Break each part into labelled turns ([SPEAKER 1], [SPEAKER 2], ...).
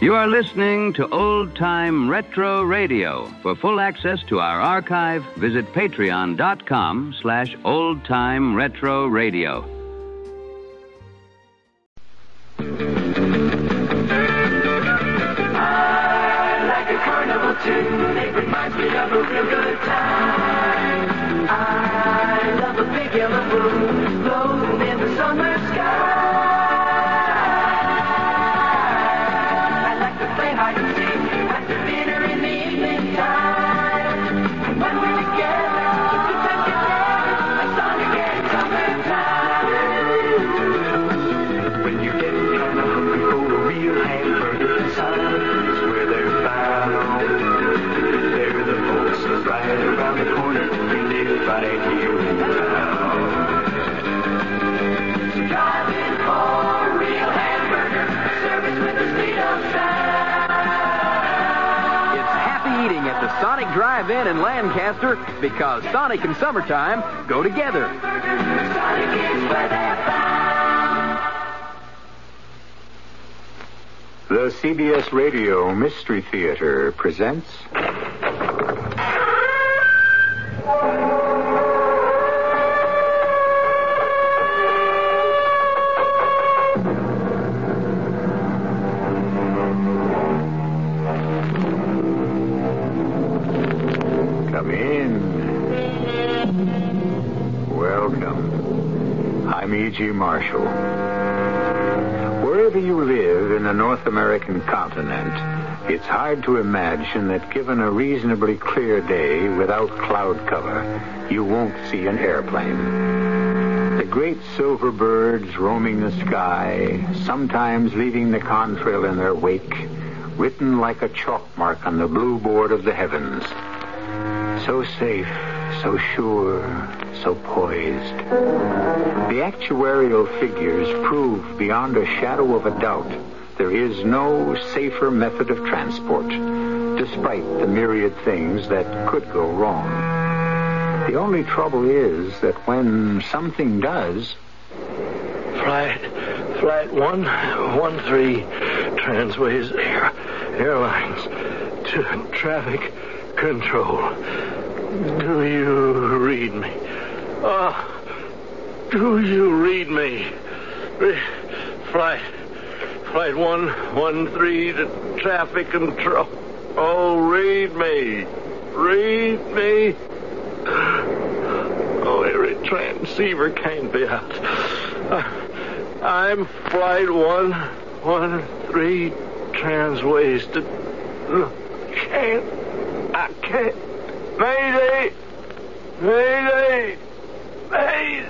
[SPEAKER 1] You are listening to Old Time Retro Radio. For full access to our archive, visit patreon.com/Old Time Retro Radio.
[SPEAKER 2] I like a carnival tune. It reminds me of a real good time. I love a big yellow balloon floating in the summer sky.
[SPEAKER 3] Sonic Drive-In in Lancaster, because Sonic and summertime go together.
[SPEAKER 4] The CBS Radio Mystery Theater presents... E.G. Marshall. Wherever you live in the North American continent, it's hard to imagine that given a reasonably clear day without cloud cover, you won't see an airplane. The great silver birds roaming the sky, sometimes leaving the contrail in their wake, written like a chalk mark on the blue board of the heavens. So safe, so sure, so poised. The actuarial figures prove beyond a shadow of a doubt there is no safer method of transport, despite the myriad things that could go wrong. The only trouble is that when something does...
[SPEAKER 5] Flight 113, Transways Airlines to traffic control. Do you read me? Do you read me? Flight 113 to traffic control. Oh, read me. Read me. Oh, every transceiver can't be out. I'm Flight 113 Transways to... I can't. Mayday! Mayday! Mayday!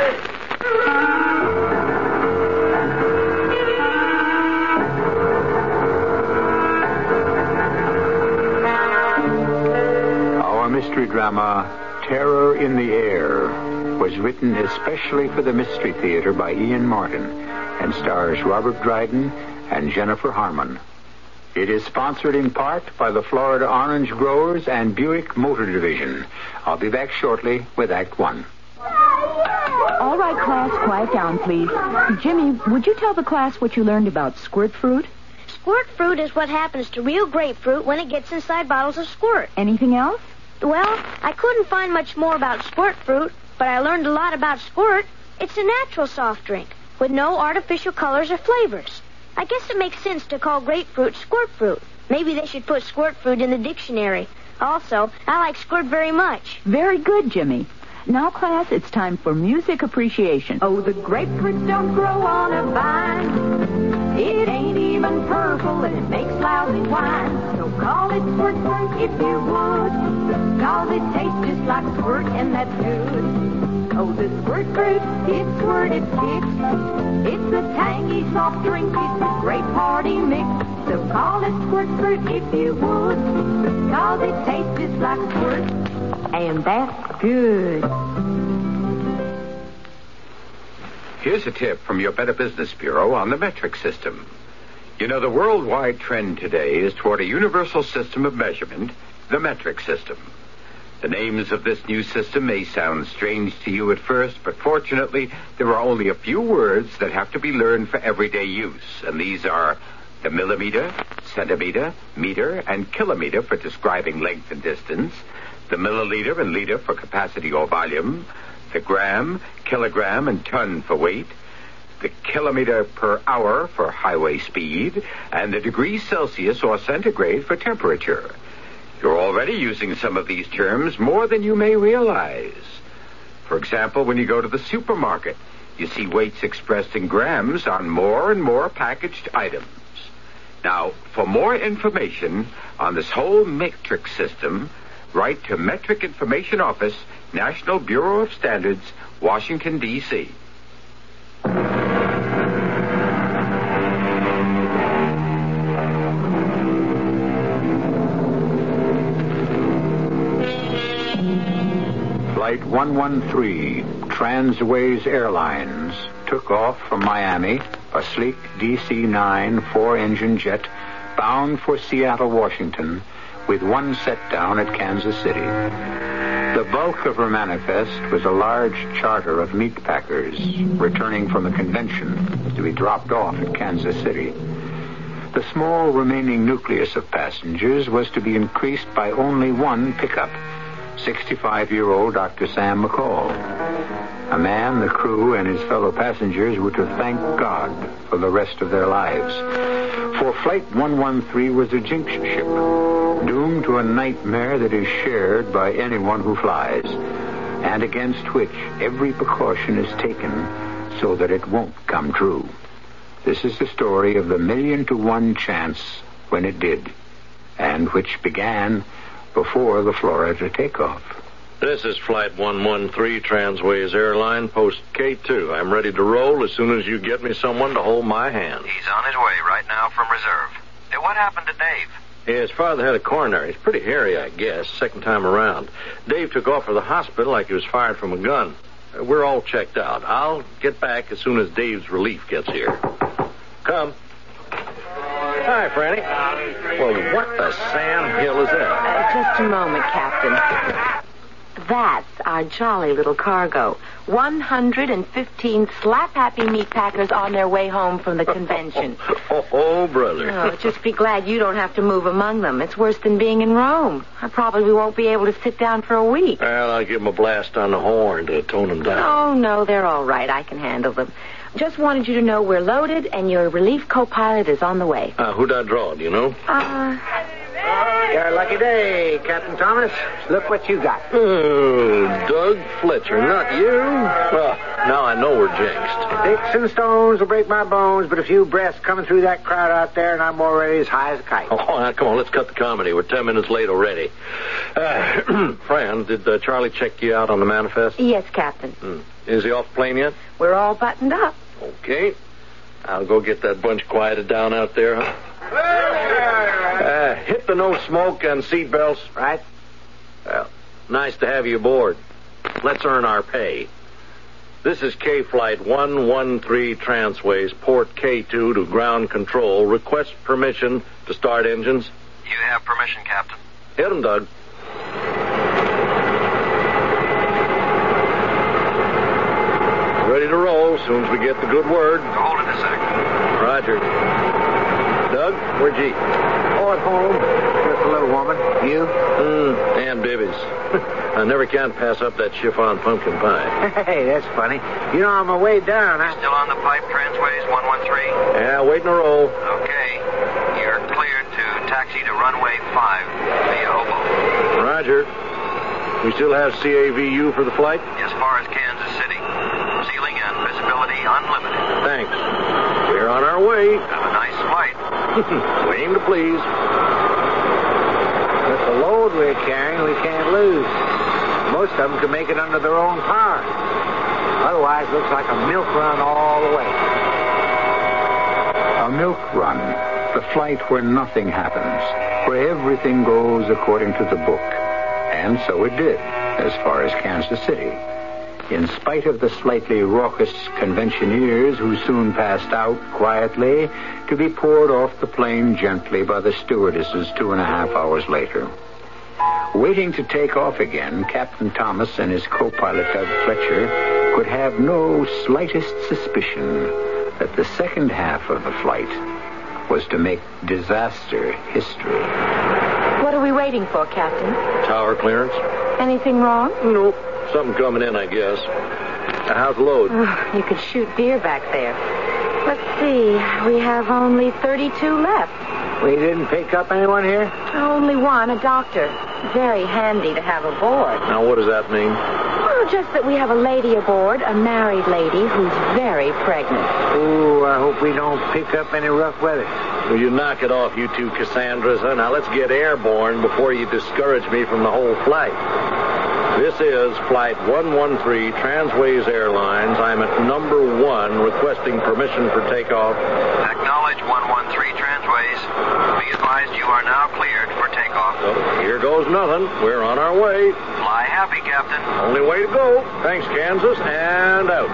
[SPEAKER 4] Our mystery drama, Terror in the Air, was written especially for the Mystery Theater by Ian Martin and stars Robert Dryden and Jennifer Harmon. It is sponsored in part by the Florida Orange Growers and Buick Motor Division. I'll be back shortly with Act One.
[SPEAKER 6] All right, class, quiet down, please. Jimmy, would you tell the class what you learned about squirt fruit?
[SPEAKER 7] Squirt fruit is what happens to real grapefruit when it gets inside bottles of squirt.
[SPEAKER 6] Anything else?
[SPEAKER 7] Well, I couldn't find much more about squirt fruit, but I learned a lot about squirt. It's a natural soft drink with no artificial colors or flavors. I guess it makes sense to call grapefruit squirt fruit. Maybe they should put squirt fruit in the dictionary. Also, I like squirt very much.
[SPEAKER 6] Very good, Jimmy. Now, class, it's time for music appreciation.
[SPEAKER 8] Oh, the grapefruit don't grow on a vine. It ain't even purple, and it makes lousy wine. So call it squirt fruit if you would, 'cause it tastes just like squirt, and that's good. Oh, the squirt fruit, it's squirt, it kicks. It's a tangy soft drink, it's a great party mix. So call it squirt fruit if you would, 'cause it tastes just like squirt, and that's good.
[SPEAKER 9] Here's a tip from your Better Business Bureau on the metric system. You know, the worldwide trend today is toward a universal system of measurement, the metric system. The names of this new system may sound strange to you at first, but fortunately, there are only a few words that have to be learned for everyday use, and these are the millimeter, centimeter, meter, and kilometer for describing length and distance, the milliliter and liter for capacity or volume, the gram, kilogram, and ton for weight, the kilometer per hour for highway speed, and the degrees Celsius or centigrade for temperature. You're already using some of these terms more than you may realize. For example, when you go to the supermarket, you see weights expressed in grams on more and more packaged items. Now, for more information on this whole metric system, write to Metric Information Office, National Bureau of Standards, Washington, D.C.
[SPEAKER 4] Flight 113, Transways Airlines, took off from Miami, a sleek DC-9 four-engine jet bound for Seattle, Washington, with one set down at Kansas City. The bulk of her manifest was a large charter of meat packers returning from a convention to be dropped off at Kansas City. The small remaining nucleus of passengers was to be increased by only one pickup, 65-year-old Dr. Sam McCall, a man the crew and his fellow passengers were to thank God for the rest of their lives. For Flight 113 was a jinx ship, doomed to a nightmare that is shared by anyone who flies, and against which every precaution is taken so that it won't come true. This is the story of the 1,000,000-to-1 chance when it did, and which began before the Florida takeoff.
[SPEAKER 5] This is Flight 113, Transways Airline, Post K2. I'm ready to roll as soon as you get me someone to hold my hand.
[SPEAKER 10] He's on his way right now from reserve. Hey, what happened to Dave?
[SPEAKER 5] Yeah, his father had a coronary. He's pretty hairy, I guess, second time around. Dave took off for the hospital like he was fired from a gun. We're all checked out. I'll get back as soon as Dave's relief gets here. Come. Hi, Franny. Well, what the Sam Hill is that?
[SPEAKER 11] Just a moment, Captain. That's our jolly little cargo. 115 slap-happy meat packers on their way home from the convention.
[SPEAKER 5] Oh, brother.
[SPEAKER 11] Oh, just be glad you don't have to move among them. It's worse than being in Rome. I probably won't be able to sit down for a week.
[SPEAKER 5] Well, I'll give them a blast on the horn to tone them down.
[SPEAKER 11] Oh, no, they're all right. I can handle them. Just wanted you to know we're loaded and your relief co-pilot is on the way.
[SPEAKER 5] Who'd I draw, do you know?
[SPEAKER 12] Your lucky day, Captain Thomas. Look what you got.
[SPEAKER 5] Oh, Doug Fletcher, not you. Well, now I know we're jinxed.
[SPEAKER 12] Sticks and stones will break my bones, but a few breaths coming through that crowd out there, and I'm already as high as a kite.
[SPEAKER 5] Oh, now, come on, let's cut the comedy. We're 10 minutes late already. Fran, did Charlie check you out on the manifest?
[SPEAKER 11] Yes, Captain.
[SPEAKER 5] Is he off the plane yet?
[SPEAKER 11] We're all buttoned up.
[SPEAKER 5] Okay. I'll go get that bunch quieted down out there, huh? Hit the no smoke and seat belts.
[SPEAKER 12] Right.
[SPEAKER 5] Well, nice to have you aboard. Let's earn our pay. This is K-Flight 113 Transways, Port K2 to ground control. Request permission to start engines.
[SPEAKER 10] You have permission, Captain.
[SPEAKER 5] Hit 'em, Doug. Ready to roll as soon as we get the good word.
[SPEAKER 10] Hold it a sec.
[SPEAKER 5] Roger. Doug, where'd you eat?
[SPEAKER 12] Oh, at home. Just a little woman. You?
[SPEAKER 5] And Bibby's. I never can pass up that chiffon pumpkin pie.
[SPEAKER 12] Hey, that's funny. You know, on my way down,
[SPEAKER 10] Still on the pipe, Transways 113?
[SPEAKER 5] Yeah, waiting to roll.
[SPEAKER 10] Okay. You're cleared to taxi to runway 5 via Hoboken.
[SPEAKER 5] Roger. We still have CAVU for the flight?
[SPEAKER 10] As far as Kansas City. Ceiling and visibility unlimited.
[SPEAKER 5] Thanks. We're on our way.
[SPEAKER 10] Have a nice flight.
[SPEAKER 5] We aim to please.
[SPEAKER 12] with the load we're carrying, we can't lose. Most of them can make it under their own power. Otherwise, it looks like a milk run all the way.
[SPEAKER 4] A milk run. The flight where nothing happens, where everything goes according to the book. And so it did, as far as Kansas City. In spite of the slightly raucous conventioneers who soon passed out quietly to be poured off the plane gently by the stewardesses 2.5 hours later. Waiting to take off again, Captain Thomas and his co-pilot Doug Fletcher could have no slightest suspicion that the second half of the flight was to make disaster history.
[SPEAKER 11] What are we waiting for, Captain?
[SPEAKER 5] Tower clearance?
[SPEAKER 11] Anything wrong?
[SPEAKER 5] Nope. Something coming in, I guess. How's the load?
[SPEAKER 11] Oh, you could shoot deer back there. Let's see. We have only 32 left.
[SPEAKER 12] We didn't pick up anyone here?
[SPEAKER 11] Only one, a doctor. Very handy to have aboard.
[SPEAKER 5] Now, what does that mean?
[SPEAKER 11] Well, just that we have a lady aboard, a married lady who's very pregnant.
[SPEAKER 12] Ooh, I hope we don't pick up any rough weather.
[SPEAKER 5] Will you knock it off, you two Cassandras? Huh? Now, let's get airborne before you discourage me from the whole flight. This is Flight 113, Transways Airlines. I'm at number 1, requesting permission for takeoff.
[SPEAKER 10] Acknowledge 113 Transways. Be advised you are now cleared for takeoff.
[SPEAKER 5] So, here goes nothing. We're on our way.
[SPEAKER 10] Fly happy, Captain.
[SPEAKER 5] Only way to go. Thanks, Kansas, and out.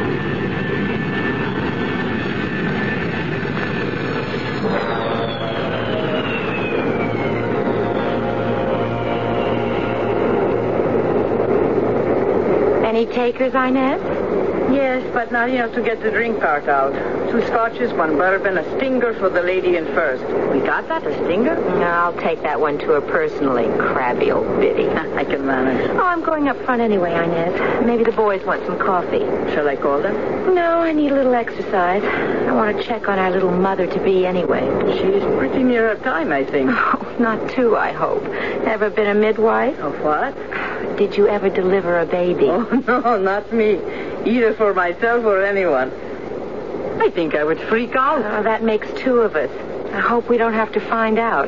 [SPEAKER 11] Any takers, Inez?
[SPEAKER 13] Yes, but not enough to get the drink cart out. 2 scotches, 1 bourbon, a stinger for the lady in first. We got that, a stinger?
[SPEAKER 11] No, I'll take that one to her personally, crabby old biddy.
[SPEAKER 13] I can manage.
[SPEAKER 11] Oh, I'm going up front anyway, Inez. Maybe the boys want some coffee.
[SPEAKER 13] Shall I call them?
[SPEAKER 11] No, I need a little exercise. I want to check on our little mother-to-be anyway.
[SPEAKER 13] She's pretty near her time, I think.
[SPEAKER 11] Oh, not too, I hope. Ever been a midwife?
[SPEAKER 13] Of what?
[SPEAKER 11] Did you ever deliver a baby?
[SPEAKER 13] Oh, no, not me. Either for myself or anyone. I think I would freak out.
[SPEAKER 11] Oh, that makes 2 of us. I hope we don't have to find out.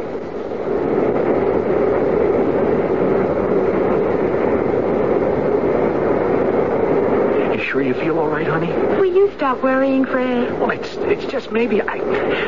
[SPEAKER 14] You sure you feel all right, honey?
[SPEAKER 11] Will you stop worrying, Fred?
[SPEAKER 14] Well, it's just maybe I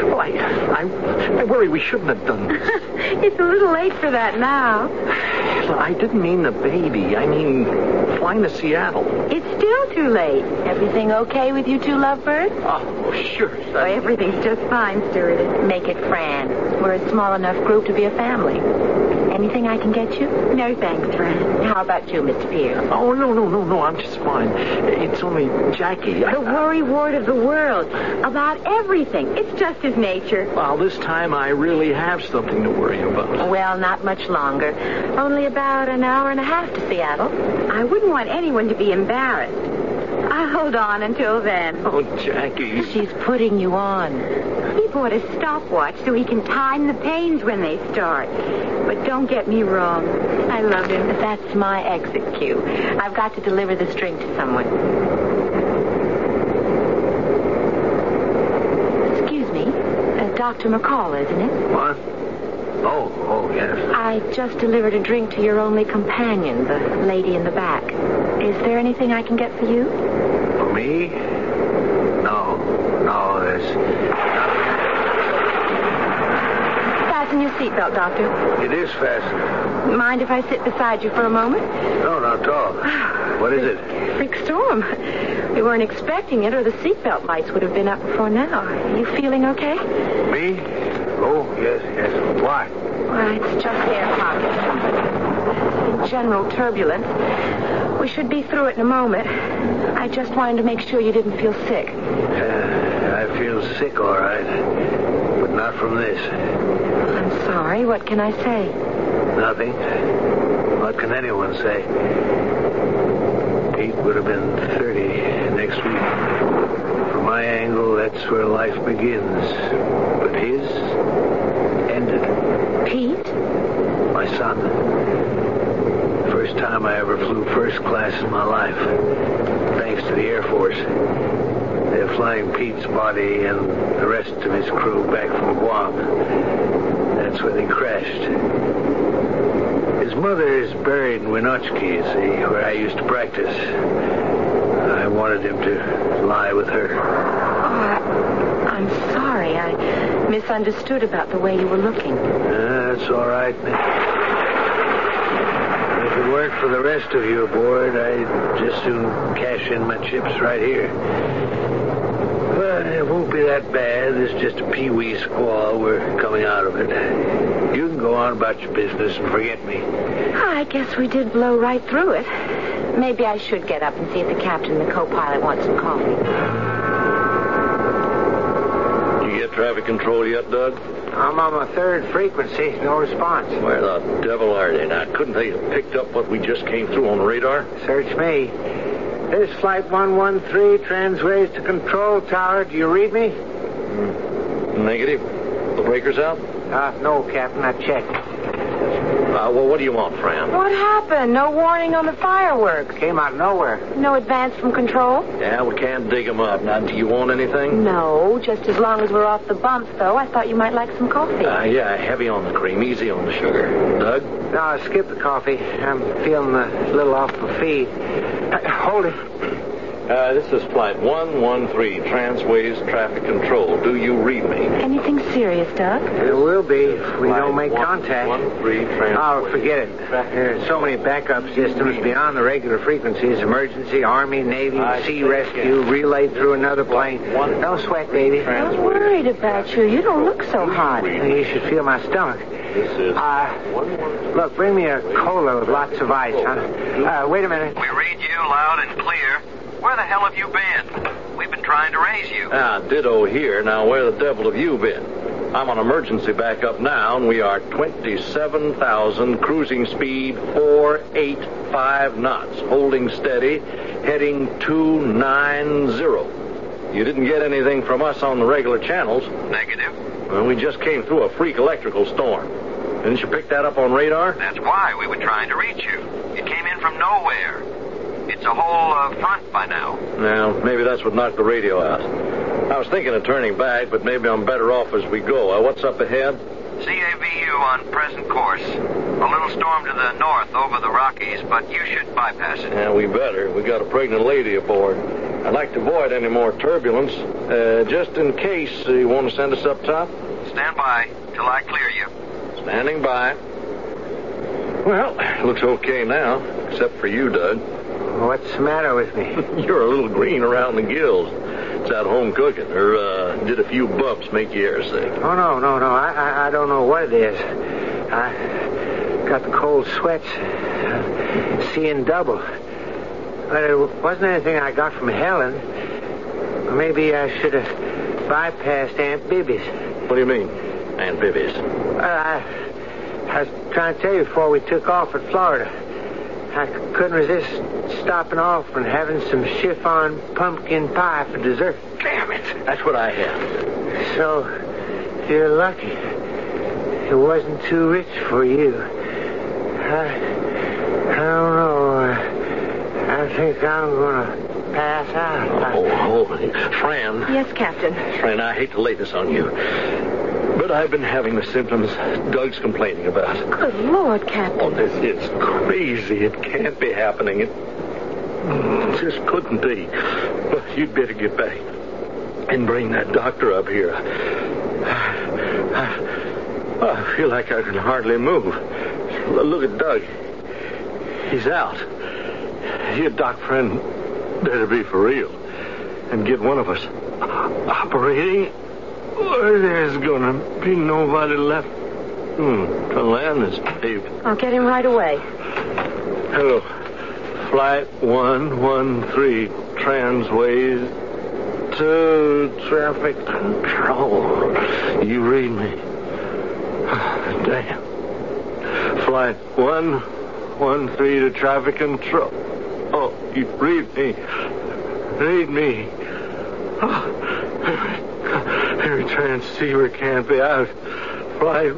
[SPEAKER 14] worry we shouldn't have done this.
[SPEAKER 11] It's a little late for that now.
[SPEAKER 14] I didn't mean the baby. I mean flying to Seattle.
[SPEAKER 11] It's still too late. Everything okay with you 2 lovebirds?
[SPEAKER 14] Oh, sure.
[SPEAKER 11] Oh, everything's just fine, stewardess. Make it Fran. We're a small enough group to be a family. Anything I can get you? No, thanks, Fran. How about you, Mr. Pierce?
[SPEAKER 14] Oh, no. I'm just fine. It's only Jackie.
[SPEAKER 11] The worry wart of the world. About everything. It's just his nature.
[SPEAKER 14] Well, this time I really have something to worry about.
[SPEAKER 11] Well, not much longer. Only about an hour and a half to Seattle. I wouldn't want anyone to be embarrassed. I'll hold on until then.
[SPEAKER 14] Oh, Jackie.
[SPEAKER 11] She's putting you on. He bought a stopwatch so he can time the pains when they start. But don't get me wrong. I love him. That's my exit cue. I've got to deliver this drink to someone. Excuse me. Dr. McCall, isn't it?
[SPEAKER 12] What? Oh, yes.
[SPEAKER 11] I just delivered a drink to your only companion, the lady in the back. Is there anything I can get for you?
[SPEAKER 12] For me? No, there's nothing.
[SPEAKER 11] Fasten your seatbelt, Doctor.
[SPEAKER 12] It is fastened.
[SPEAKER 11] Mind if I sit beside you for a moment?
[SPEAKER 12] No, not at all. What is it?
[SPEAKER 11] Freak storm. We weren't expecting it, or the seatbelt lights would have been up before now. Are you feeling okay?
[SPEAKER 12] Me? Oh, yes. Why?
[SPEAKER 11] Well, it's just air pockets. In general turbulence. We should be through it in a moment. I just wanted to make sure you didn't feel sick.
[SPEAKER 12] I feel sick, all right. But not from this.
[SPEAKER 11] I'm sorry. What can I say?
[SPEAKER 12] Nothing. What can anyone say? Pete would have been 30 next week. From my angle, that's where life begins. But his ended.
[SPEAKER 11] Pete?
[SPEAKER 12] My son. First time I ever flew first class in my life. Thanks to the Air Force. They're flying Pete's body and the rest of his crew back from Guam. That's where they crashed. His mother is buried in Winoochka, you see, where I used to practice. I wanted him to lie with her.
[SPEAKER 11] Oh, I'm sorry. I misunderstood about the way you were looking.
[SPEAKER 12] That's all right, Nick. If it weren't for the rest of you aboard, I'd just soon cash in my chips right here. But it won't be that bad. It's just a pee-wee squall. We're coming out of it. You can go on about your business and forget me.
[SPEAKER 11] I guess we did blow right through it. Maybe I should get up and see if the captain and the co-pilot want some coffee.
[SPEAKER 5] You get traffic control yet, Doug?
[SPEAKER 12] I'm on my third frequency. No response.
[SPEAKER 5] Where the devil are they? Now, couldn't they have picked up what we just came through on the radar?
[SPEAKER 12] Search me. This is Flight 113, transways to Control Tower. Do you read me?
[SPEAKER 5] Negative. The breaker's out?
[SPEAKER 12] No, Captain. I checked.
[SPEAKER 5] Well, what do you want, Fran?
[SPEAKER 11] What happened? No warning on the fireworks.
[SPEAKER 12] Came out of nowhere.
[SPEAKER 11] No advance from control?
[SPEAKER 5] Yeah, we can't dig them up. Now, do you want anything?
[SPEAKER 11] No, just as long as we're off the bumps, though. I thought you might like some coffee.
[SPEAKER 5] Yeah, heavy on the cream, easy on the sugar. Doug?
[SPEAKER 12] No, skip the coffee. I'm feeling a little off the feed. Hold it.
[SPEAKER 5] This is Flight 113, Transways Traffic Control. Do you read me?
[SPEAKER 11] Anything serious, Doug?
[SPEAKER 12] It will be if we don't make contact.
[SPEAKER 5] 113, Transways.
[SPEAKER 12] Oh, forget it. There are so many backup systems beyond the regular frequencies. Emergency, Army, Navy, Sea Rescue, relayed through another plane. Don't sweat, baby.
[SPEAKER 11] I'm worried about you. You don't look so hot.
[SPEAKER 12] You should feel my stomach.
[SPEAKER 5] This is
[SPEAKER 12] Look, bring me a cola with lots of ice, huh? Wait a minute.
[SPEAKER 10] We read you loud and clear. Where the hell have you been? We've been trying to raise you.
[SPEAKER 5] Ditto here. Now, where the devil have you been? I'm on emergency backup now, and we are 27,000, cruising speed 485 knots, holding steady, heading 290. You didn't get anything from us on the regular channels.
[SPEAKER 10] Negative.
[SPEAKER 5] Well, we just came through a freak electrical storm. Didn't you pick that up on radar?
[SPEAKER 10] That's why we were trying to reach you. It came in from nowhere. It's a whole front by now.
[SPEAKER 5] Now, maybe that's what knocked the radio out. I was thinking of turning back, but maybe I'm better off as we go. What's up ahead?
[SPEAKER 10] CAVU on present course. A little storm to the north over the Rockies, but you should bypass it.
[SPEAKER 5] Yeah, we better. We got a pregnant lady aboard. I'd like to avoid any more turbulence. Just in case, you want to send us up top?
[SPEAKER 10] Stand by till I clear you.
[SPEAKER 5] Standing by. Well, looks okay now, except for you, Doug.
[SPEAKER 12] What's the matter with me?
[SPEAKER 5] You're a little green around the gills. It's at home cooking. Or did a few bumps make you air sick?
[SPEAKER 12] Oh, no. I don't know what it is. I got the cold sweats. Seeing double. But it wasn't anything I got from Helen. Maybe I should have bypassed Aunt Bibby's.
[SPEAKER 5] What do you mean, Aunt Bibby's?
[SPEAKER 12] I was trying to tell you before we took off for Florida. I couldn't resist stopping off and having some chiffon pumpkin pie for dessert.
[SPEAKER 5] Damn it! That's what I had.
[SPEAKER 12] So, you're lucky. It wasn't too rich for you. I don't know. I think I'm going to pass out.
[SPEAKER 5] Oh, Fran.
[SPEAKER 11] Yes, Captain.
[SPEAKER 5] Fran, I hate to lay this on you, but I've been having the symptoms Doug's complaining about.
[SPEAKER 11] Good Lord, Captain.
[SPEAKER 5] Oh, this is crazy. It can't be happening. It just couldn't be. Well, you'd better get back and bring that doctor up here. I feel like I can hardly move. Look at Doug. He's out. You, Doc Friend, better be for real and get one of us operating, or there's gonna be nobody left to land this baby.
[SPEAKER 11] I'll get him right away.
[SPEAKER 5] Hello. Flight 113, Transways to Traffic Control. You read me. Damn. Flight 113 to Traffic Control. Oh, you read me. Read me. Oh, every transceiver can't be out. Flight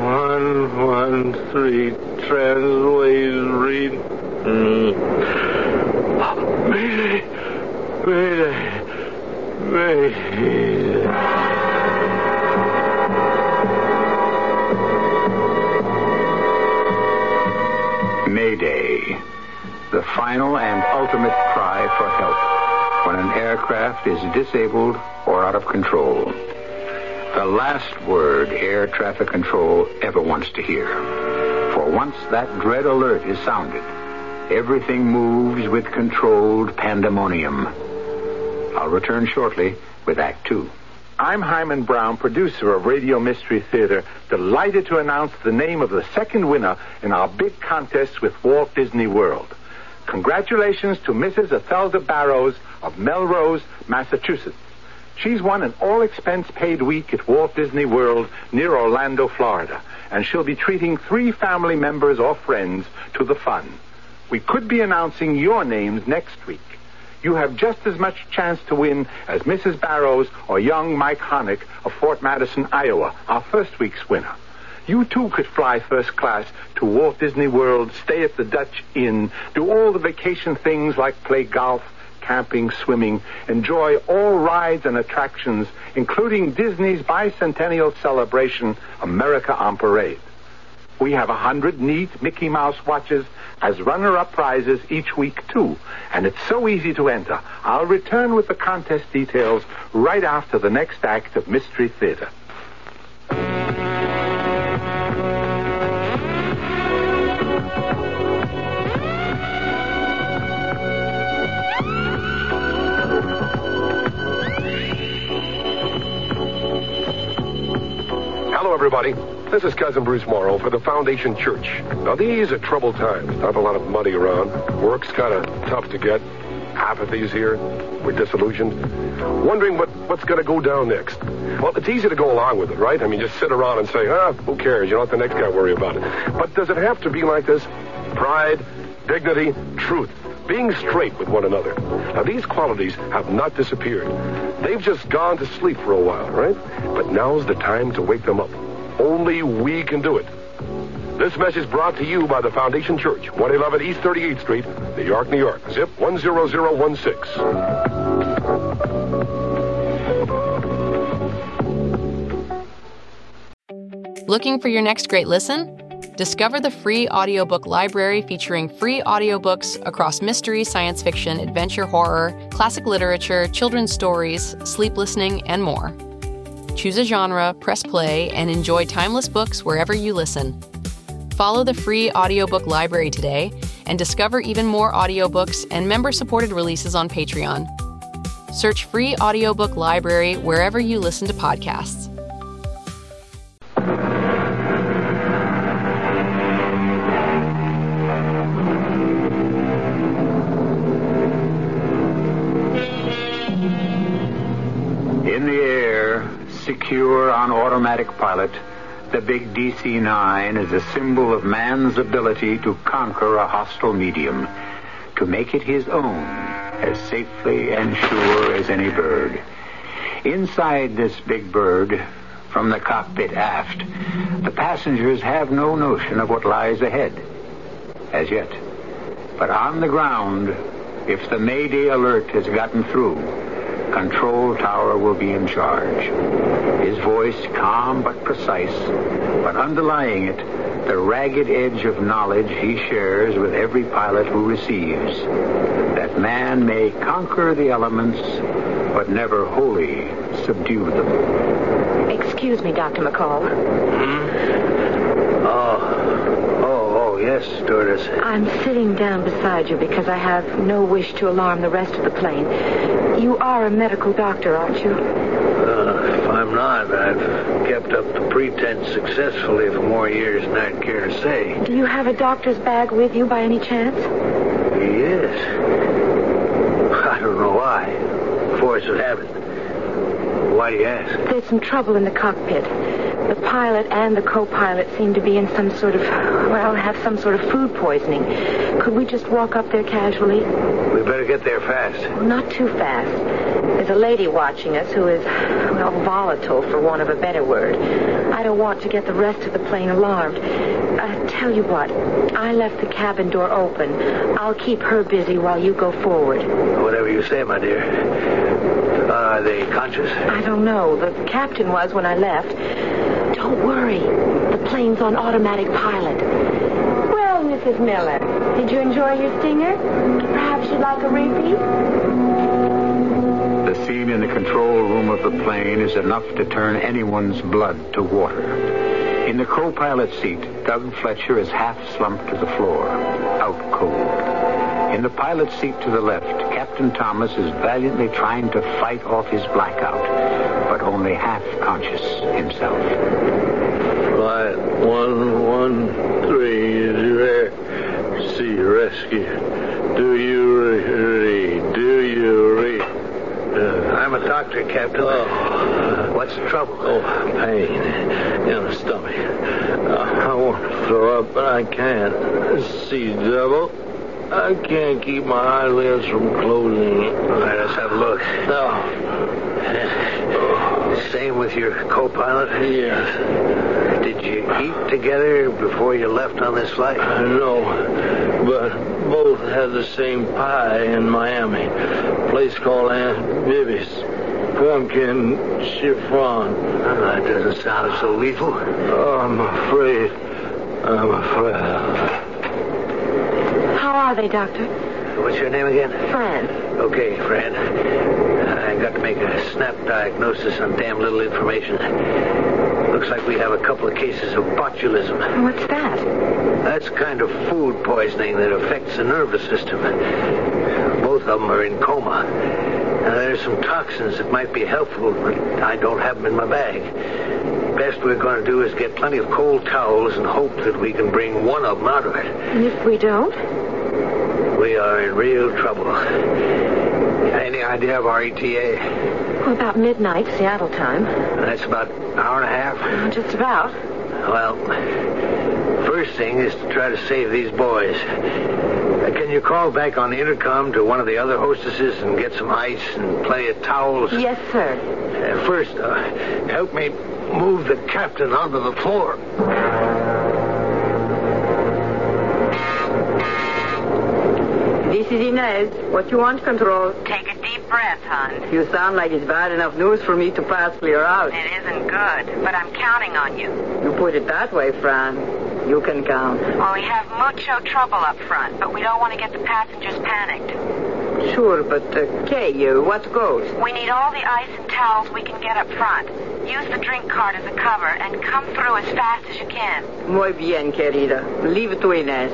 [SPEAKER 5] 113, Transways, read me. Mayday. Mayday. Mayday.
[SPEAKER 4] Mayday. The final and ultimate cry for help when an aircraft is disabled or out of control. The last word air traffic control ever wants to hear. For once that dread alert is sounded, everything moves with controlled pandemonium. I'll return shortly with Act 2.
[SPEAKER 15] I'm Hyman Brown, producer of Radio Mystery Theater, delighted to announce the name of the second winner in our big contest with Walt Disney World. Congratulations to Mrs. Ethelda Barrows of Melrose, Massachusetts. She's won an all-expense-paid week at Walt Disney World near Orlando, Florida, and she'll be treating 3 family members or friends to the fun. We could be announcing your names next week. You have just as much chance to win as Mrs. Barrows or young Mike Honick of Fort Madison, Iowa, our first week's winner. You, too, could fly first class to Walt Disney World, stay at the Dutch Inn, do all the vacation things like play golf, camping, swimming, enjoy all rides and attractions, including Disney's bicentennial celebration, America on Parade. We have 100 neat Mickey Mouse watches as runner-up prizes each week, too. And it's so easy to enter. I'll return with the contest details right after the next act of Mystery Theater.
[SPEAKER 16] Hello, everybody. This is Cousin Bruce Morrow for the Foundation Church. Now, these are troubled times. Not a lot of money around. Work's kind of tough to get. Apathy's here. We're disillusioned. Wondering what's going to go down next. Well, it's easy to go along with it, right? I mean, just sit around and say, who cares? You don't let the next guy worry about it. But does it have to be like this? Pride, dignity, truth. Being straight with one another. Now, these qualities have not disappeared. They've just gone to sleep for a while, right? But now's the time to wake them up. Only we can do it. This message brought to you by the Foundation Church, 111 East 38th Street, New York, New York. Zip 10016.
[SPEAKER 17] Looking for your next great listen? Discover the free audiobook library featuring free audiobooks across mystery, science fiction, adventure, horror, classic literature, children's stories, sleep listening, and more. Choose a genre, press play, and enjoy timeless books wherever you listen. Follow the free audiobook library today and discover even more audiobooks and member-supported releases on Patreon. Search Free Audiobook Library wherever you listen to podcasts.
[SPEAKER 4] In the air, secure on automatic pilot, the big DC-9 is a symbol of man's ability to conquer a hostile medium, to make it his own as safely and sure as any bird. Inside this big bird, from the cockpit aft, the passengers have no notion of what lies ahead, as yet. But on the ground, if the Mayday alert has gotten through, Control Tower will be in charge. His voice calm but precise, but underlying it, the ragged edge of knowledge he shares with every pilot who receives, that man may conquer the elements, but never wholly subdue them.
[SPEAKER 11] Excuse me, Dr. McCall.
[SPEAKER 12] Oh, yes, stewardess.
[SPEAKER 11] I'm sitting down beside you because I have no wish to alarm the rest of the plane. You are a medical doctor, aren't you?
[SPEAKER 12] If I'm not, I've kept up the pretense successfully for more years than I'd care to say.
[SPEAKER 11] Do you have a doctor's bag with you by any chance?
[SPEAKER 12] Yes. I don't know why. Force of habit. Why do you ask?
[SPEAKER 11] There's some trouble in the cockpit. The pilot and the co-pilot seem to be in have some sort of food poisoning. Could we just walk up there casually?
[SPEAKER 12] We better get there fast.
[SPEAKER 11] Not too fast. There's a lady watching us who is, volatile, for want of a better word. I don't want to get the rest of the plane alarmed. Tell you what, I left the cabin door open. I'll keep her busy while you go forward.
[SPEAKER 12] Whatever you say, my dear. Are they conscious?
[SPEAKER 11] I don't know. The captain was when I left. Don't worry. The plane's on automatic pilot. Well, Mrs. Miller, did you enjoy your stinger? Perhaps you'd like a repeat?
[SPEAKER 4] The scene in the control room of the plane is enough to turn anyone's blood to water. In the co-pilot seat, Doug Fletcher is half slumped to the floor, out cold. In the pilot's seat to the left, Captain Thomas is valiantly trying to fight off his blackout, but only half conscious himself.
[SPEAKER 12] Flight 113 is your sea rescue. Do you read? I'm a doctor, Captain. What's the trouble?
[SPEAKER 14] Pain in the stomach. I want to throw up, but I can't. See double. I can't keep my eyelids from closing.
[SPEAKER 12] All right, let's have a look. Same with your co-pilot?
[SPEAKER 14] Yes.
[SPEAKER 12] Did you eat together before you left on this flight?
[SPEAKER 14] No, but both had the same pie in Miami. A place called Aunt Bibby's. Pumpkin chiffon.
[SPEAKER 12] That doesn't sound so lethal.
[SPEAKER 14] I'm afraid.
[SPEAKER 11] How are they, Doctor?
[SPEAKER 12] What's your name again?
[SPEAKER 11] Fran.
[SPEAKER 12] Okay, Fran. I got to make a snap diagnosis on damn little information. Looks like we have a couple of cases of botulism.
[SPEAKER 11] What's that?
[SPEAKER 12] That's kind of food poisoning that affects the nervous system. Both of them are in coma. Now, there's some toxins that might be helpful, but I don't have them in my bag. Best we're going to do is get plenty of cold towels and hope that we can bring one of them out of it.
[SPEAKER 11] And if we don't?
[SPEAKER 12] We are in real trouble. Any idea of our ETA?
[SPEAKER 11] Well, about midnight, Seattle time.
[SPEAKER 12] That's about an hour and a half?
[SPEAKER 11] Just about.
[SPEAKER 12] Well, first thing is to try to save these boys. Can you call back on the intercom to one of the other hostesses and get some ice and plenty of towels?
[SPEAKER 11] Yes, sir.
[SPEAKER 12] First, help me move the captain onto the floor.
[SPEAKER 13] This is Inez. What you want, Control?
[SPEAKER 11] Take a deep breath, hon.
[SPEAKER 13] You sound like it's bad enough news for me to pass clear out.
[SPEAKER 11] It isn't good, but I'm counting on you.
[SPEAKER 13] You put it that way, Fran. You can count.
[SPEAKER 11] Well, we have mucho trouble up front, but we don't want to get the passengers panicked.
[SPEAKER 13] Sure, but, what goes?
[SPEAKER 11] We need all the ice and towels we can get up front. Use the drink cart as a cover and come through as fast as you can.
[SPEAKER 13] Muy bien, querida. Leave it to Inez.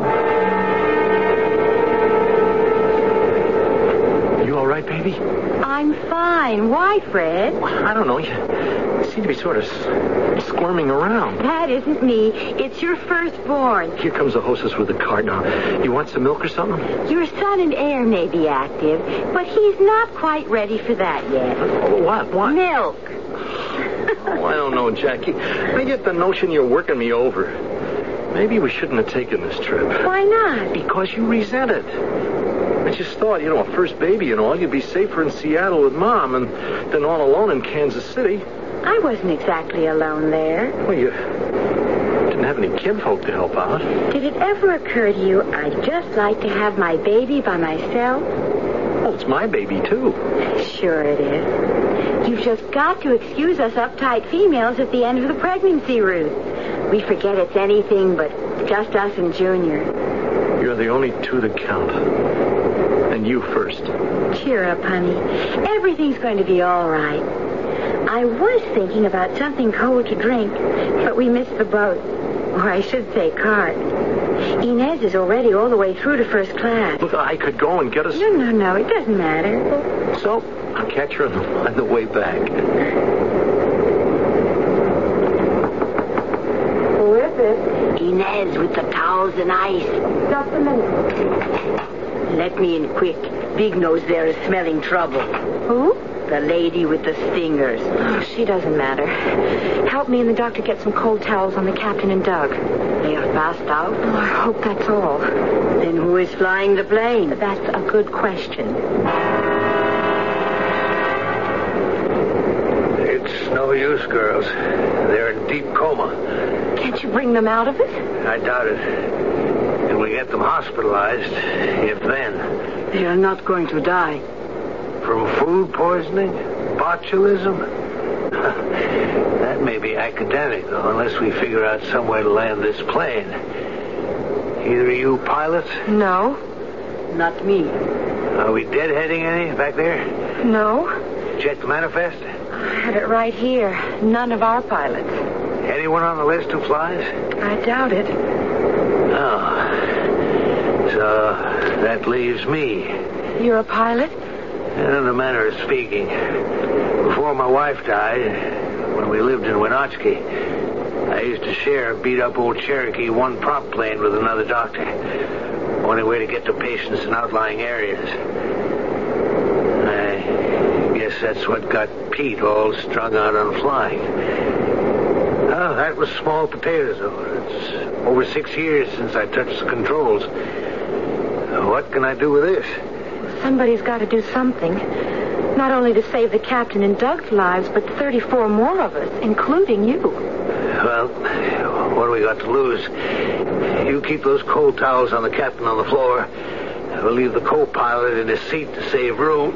[SPEAKER 14] You all right, baby?
[SPEAKER 11] I'm fine. Why, Fred?
[SPEAKER 14] I don't know. You seem to be sort of squirming around.
[SPEAKER 11] That isn't me. It's your firstborn.
[SPEAKER 14] Here comes the hostess with the cart now. You want some milk or something?
[SPEAKER 11] Your son and heir may be active, but he's not quite ready for that yet.
[SPEAKER 14] What?
[SPEAKER 11] Milk.
[SPEAKER 14] Oh, I don't know, Jackie. I get the notion you're working me over. Maybe we shouldn't have taken this trip.
[SPEAKER 11] Why not?
[SPEAKER 14] Because you resent it. I just thought, a first baby and all, you'd be safer in Seattle with Mom than all alone in Kansas City.
[SPEAKER 11] I wasn't exactly alone there.
[SPEAKER 14] Well, you didn't have any kinfolk to help out.
[SPEAKER 11] Did it ever occur to you I'd just like to have my baby by myself?
[SPEAKER 14] Oh, it's my baby, too.
[SPEAKER 11] Sure it is. You've just got to excuse us uptight females at the end of the pregnancy route. We forget it's anything but just us and Junior.
[SPEAKER 14] You're the only two that count. And you first.
[SPEAKER 11] Cheer up, honey. Everything's going to be all right. I was thinking about something cold to drink, but we missed the boat. Or I should say cart. Inez is already all the way through to first class.
[SPEAKER 14] Look, I could go and get us...
[SPEAKER 11] No. It doesn't matter.
[SPEAKER 14] So, I'll catch her on the way back.
[SPEAKER 13] Who is it?
[SPEAKER 11] Inez with the towels and ice.
[SPEAKER 13] Just a minute.
[SPEAKER 11] Let me in quick. Big Nose there is smelling trouble.
[SPEAKER 13] Who?
[SPEAKER 11] The lady with the stingers.
[SPEAKER 6] Oh, she doesn't matter. Help me and the doctor get some cold towels on the captain and Doug.
[SPEAKER 11] They are passed out?
[SPEAKER 6] Oh, I hope that's all.
[SPEAKER 11] Then who is flying the plane?
[SPEAKER 6] That's a good question.
[SPEAKER 12] It's no use, girls. They're in deep coma.
[SPEAKER 6] Can't you bring them out of it?
[SPEAKER 12] I doubt it. And we get them hospitalized, if then.
[SPEAKER 13] They are not going to die.
[SPEAKER 12] From food poisoning? Botulism? That may be academic, though, unless we figure out some way to land this plane. Either of you pilots?
[SPEAKER 13] No, not me.
[SPEAKER 12] Are we deadheading any back there?
[SPEAKER 6] No.
[SPEAKER 12] Check the manifest?
[SPEAKER 6] I had it right here. None of our pilots.
[SPEAKER 12] Anyone on the list who flies?
[SPEAKER 6] I doubt it.
[SPEAKER 12] Oh. So that leaves me.
[SPEAKER 6] You're a pilot?
[SPEAKER 12] In a manner of speaking. Before my wife died, when we lived in Wenatchee, I used to share a beat-up old Cherokee one prop plane with another doctor. Only way to get to patients in outlying areas. I guess that's what got Pete all strung out on flying. Oh, that was small potatoes, though. It's over 6 years since I touched the controls. What can I do with this?
[SPEAKER 11] Somebody's got to do something. Not only to save the captain and Doug's lives, but 34 more of us, including you.
[SPEAKER 12] Well, what do we got to lose? You keep those cold towels on the captain on the floor. We'll leave the co-pilot in his seat to save room.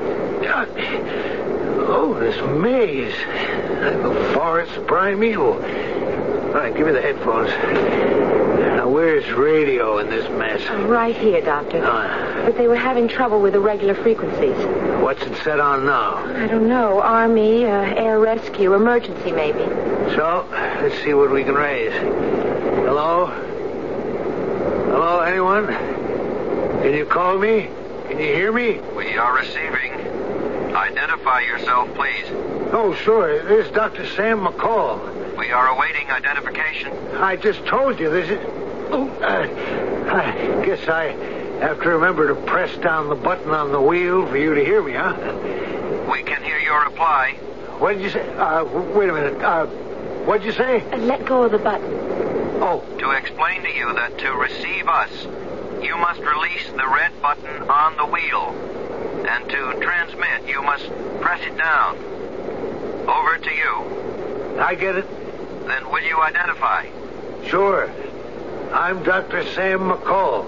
[SPEAKER 12] Oh, this maze. The forest primeval. All right, give me the headphones. Now, where's radio in this mess?
[SPEAKER 11] Right here, Doctor. But they were having trouble with the regular frequencies.
[SPEAKER 12] What's it set on now?
[SPEAKER 11] I don't know. Army, air rescue, emergency, maybe.
[SPEAKER 12] So, let's see what we can raise. Hello? Hello, anyone? Can you call me? Can you hear me?
[SPEAKER 10] We are receiving. Identify yourself, please.
[SPEAKER 12] Oh, sure. This is Dr. Sam McCall.
[SPEAKER 10] We are awaiting identification.
[SPEAKER 12] I just told you this is... Oh, I guess I have to remember to press down the button on the wheel for you to hear me, huh?
[SPEAKER 10] We can hear your reply.
[SPEAKER 12] What did you say? Wait a minute. What did you say?
[SPEAKER 11] Let go of the button.
[SPEAKER 12] Oh.
[SPEAKER 10] To explain to you that to receive us, you must release the red button on the wheel. And to transmit, you must press it down. Over to you.
[SPEAKER 12] I get it.
[SPEAKER 10] Then will you identify?
[SPEAKER 12] Sure. I'm Dr. Sam McCall.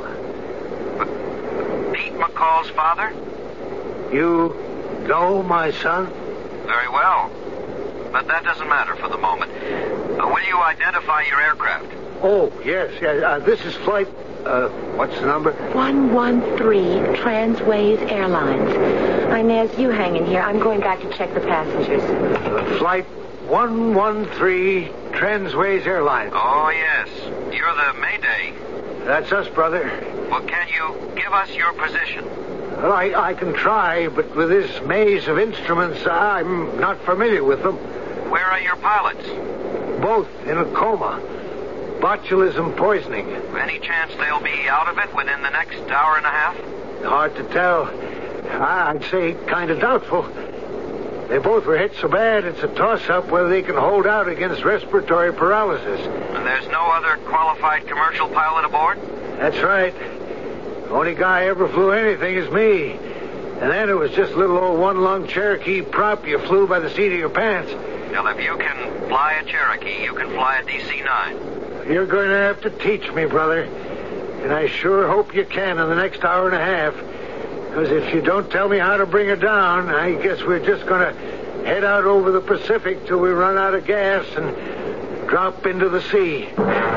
[SPEAKER 10] Pete McCall's father?
[SPEAKER 12] You know my son?
[SPEAKER 10] Very well. But that doesn't matter for the moment. Will you identify your aircraft?
[SPEAKER 12] Oh, yes. This is flight... what's the number?
[SPEAKER 11] 113 Transways Airlines. Inez, you hang in here. I'm going back to check the passengers.
[SPEAKER 12] Flight 113 Transways Airlines.
[SPEAKER 10] Oh, yes. You're the Mayday.
[SPEAKER 12] That's us, brother.
[SPEAKER 10] Well, can you give us your position?
[SPEAKER 12] Well, I can try, but with this maze of instruments, I'm not familiar with them.
[SPEAKER 10] Where are your pilots?
[SPEAKER 12] Both in a coma. Botulism poisoning.
[SPEAKER 10] Any chance they'll be out of it within the next hour and a half?
[SPEAKER 12] Hard to tell. I'd say kind of doubtful. They both were hit so bad it's a toss-up whether they can hold out against respiratory paralysis.
[SPEAKER 10] And there's no other qualified commercial pilot aboard?
[SPEAKER 12] That's right. Only guy ever flew anything is me. And then it was just a little old one-lung Cherokee prop you flew by the seat of your pants.
[SPEAKER 10] Well, if you can fly a Cherokee, you can fly a DC-9.
[SPEAKER 12] You're going to have to teach me, brother. And I sure hope you can in the next hour and a half. Because if you don't tell me how to bring her down, I guess we're just going to head out over the Pacific till we run out of gas and drop into the sea.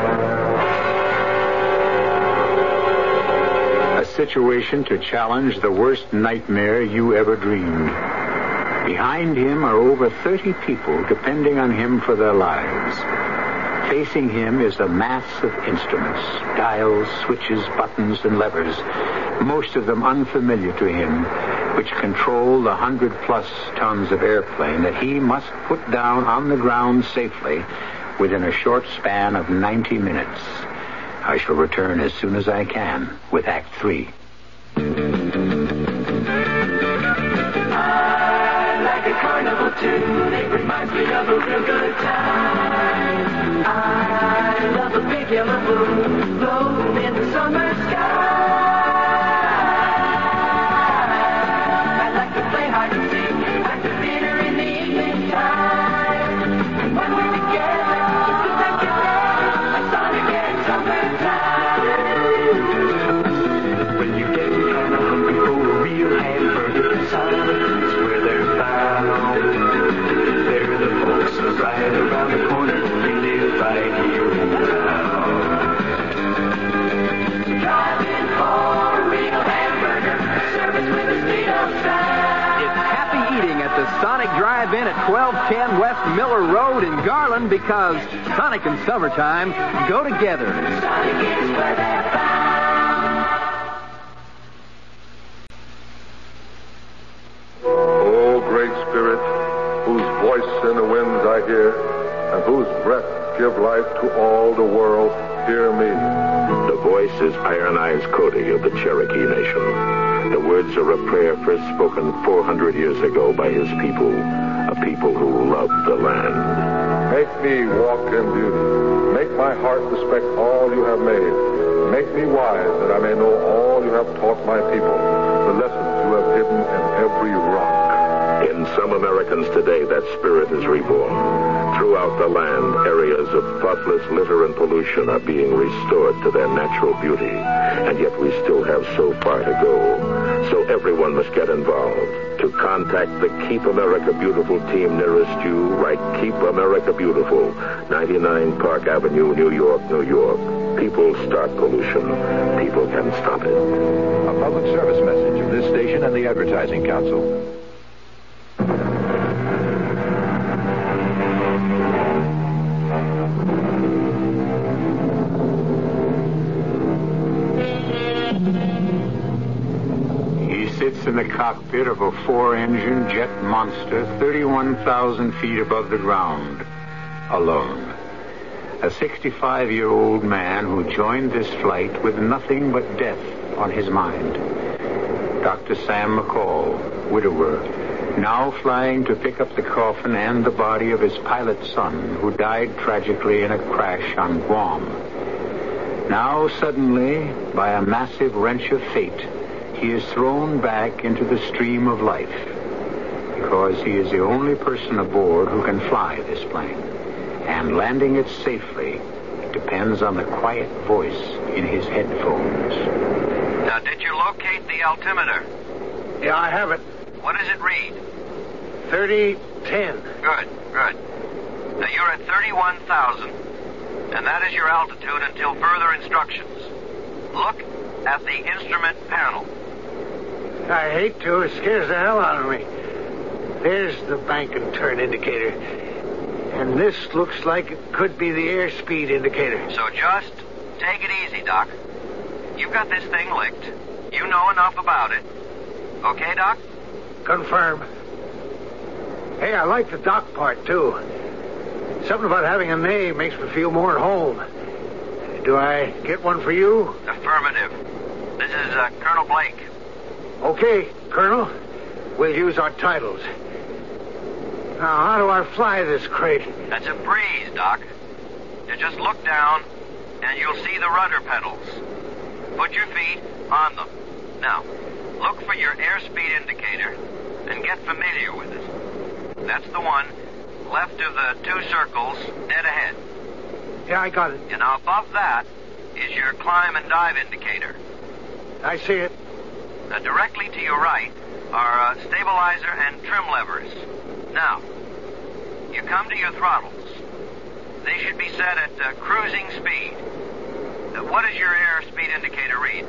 [SPEAKER 4] A situation to challenge the worst nightmare you ever dreamed. Behind him are over 30 people depending on him for their lives. Facing him is a mass of instruments, dials, switches, buttons, and levers, most of them unfamiliar to him, which control the 100-plus tons of airplane that he must put down on the ground safely within a short span of 90 minutes. I shall return as soon as I can with Act 3.
[SPEAKER 2] I like a carnival tune. It reminds me of a real good time. I love a big yellow balloon floating in the summer sky. I like to play hide and seek at the theater in the evening time. And when we're together, it's just like a Sonic and summertime. When you get kind of hungry for a real hamburger, Sonic is where they're found. They're the folks right around the corner. They live right here in town. Driving for a real hamburger, service with a speed of sound.
[SPEAKER 3] It's happy eating at the Sonic Drive-In at 1210 West Miller Road in Garland because Sonic and summertime go together.
[SPEAKER 2] Sonic is where they're found.
[SPEAKER 16] O great spirit, whose voice in the winds I hear, and whose breath give life to all the world, hear me.
[SPEAKER 18] The voice is Iron Eyes Cody of the Cherokee Nation. The words are a prayer first spoken 400 years ago by his people, a people who loved the land.
[SPEAKER 19] Make me walk in beauty. Make my heart respect all you have made. Make me wise that I may know all you have taught my people, the lessons you have hidden in every rock.
[SPEAKER 18] In some Americans today, that spirit is reborn. Throughout the land, areas of thoughtless litter and pollution are being restored to their natural beauty. And yet we still have so far to go. So everyone must get involved. To contact the Keep America Beautiful team nearest you, write Keep America Beautiful, 99 Park Avenue, New York, New York. People start pollution. People can stop it.
[SPEAKER 20] A public service message of this station and the Advertising Council.
[SPEAKER 4] In the cockpit of a 4-engine jet monster 31,000 feet above the ground, alone. A 65-year-old man who joined this flight with nothing but death on his mind. Dr. Sam McCall, widower, now flying to pick up the coffin and the body of his pilot son who died tragically in a crash on Guam. Now suddenly, by a massive wrench of fate, he is thrown back into the stream of life because he is the only person aboard who can fly this plane. And landing it safely depends on the quiet voice in his headphones.
[SPEAKER 10] Now, did you locate the altimeter?
[SPEAKER 12] Yeah, I have it.
[SPEAKER 10] What does it read?
[SPEAKER 12] 3010.
[SPEAKER 10] Good. Now, you're at 31,000, and that is your altitude until further instructions. Look at the instrument panel.
[SPEAKER 12] I hate to. It scares the hell out of me. There's the bank and turn indicator. And this looks like it could be the airspeed indicator.
[SPEAKER 10] So just take it easy, Doc. You've got this thing licked. You know enough about it. Okay, Doc?
[SPEAKER 12] Confirm. Hey, I like the Doc part, too. Something about having a name makes me feel more at home. Do I get one for you?
[SPEAKER 10] Affirmative. This is Colonel Blake.
[SPEAKER 12] Okay, Colonel. We'll use our titles. Now, how do I fly this crate?
[SPEAKER 10] That's a breeze, Doc. You just look down, and you'll see the rudder pedals. Put your feet on them. Now, look for your airspeed indicator and get familiar with it. That's the one left of the 2 circles dead ahead.
[SPEAKER 12] Yeah, I got it.
[SPEAKER 10] And now above that is your climb and dive indicator.
[SPEAKER 12] I see it.
[SPEAKER 10] Now, directly to your right are stabilizer and trim levers. Now, you come to your throttles. They should be set at cruising speed. What does your airspeed indicator read?